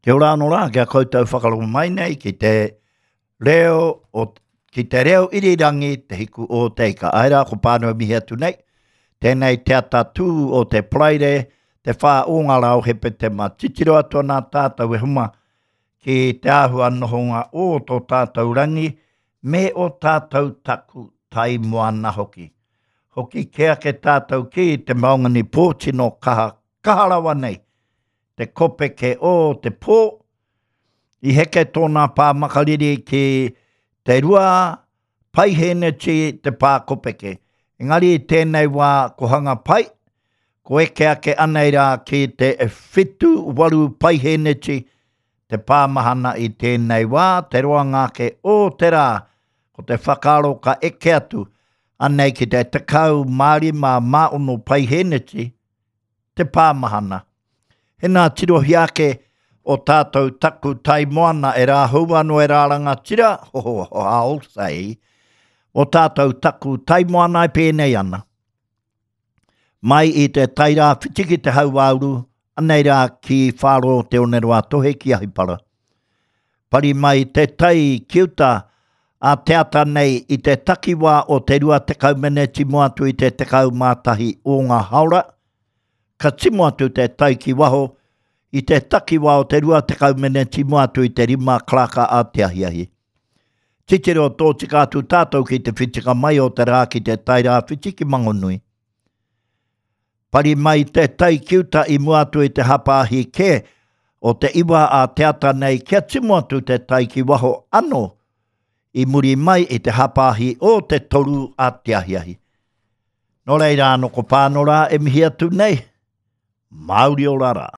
Kia ora anō rā, kia koutou whakarongo mai nei ki te reo irirangi te hiku o teika. Aira, ko pānua mihi atu nei. Tēnei te atatū o te praire, te whā o ngā rau hepe te matitiro atua nā tātou e huma ki te āhua nohonga o tō tātou rangi, me o tātou taku tai moana hoki. Hoki kea ke tātou ki te maungani pōtino kaharawa nei. Te kope ke o te pō, i heke tōna pāmakariri ki te rua paiheneti te pākopeke. Engari tēnei wā ko hanga pai, ko eke ake anei rā ki te whitu waru paiheneti te pāmahana i tēnei wā, te roa ngāke o te rā, ko te whakaro ka eke atu, anei ki te tekau mārima maono paiheneti te pāmahana. Hena tirohi ake o tātou taku tai moana e rā hauano e rāranga tira, I'll say, o tātou taku tai moana e pēnei ana. Mai i te tairā whitiki te hauauru, anei rā ki whāro te oneroa tohe ki ahipara. Pari mai te tai kiuta a te ata nei i te takiwā o te rua tekau meneti moatu i te tekau mātahi o ngā haura, ka timo atu te tai ki waho i te takiwā o te rua tekau meneti moatu i te rima klaka a te ahiahi. Titiro tō tika atu tātou ki te whitika mai o te rā ki te tairā whitiki mangonui. Pari mai te tai kiuta i moatu i te hapāhi ke o te iwa a te ata nei kia timo atu te tai ki waho ano i muri mai i te hapāhi o te toru a te ahiahi. Nō reira anō ko pānora e mihi atu nei. Māori o rara.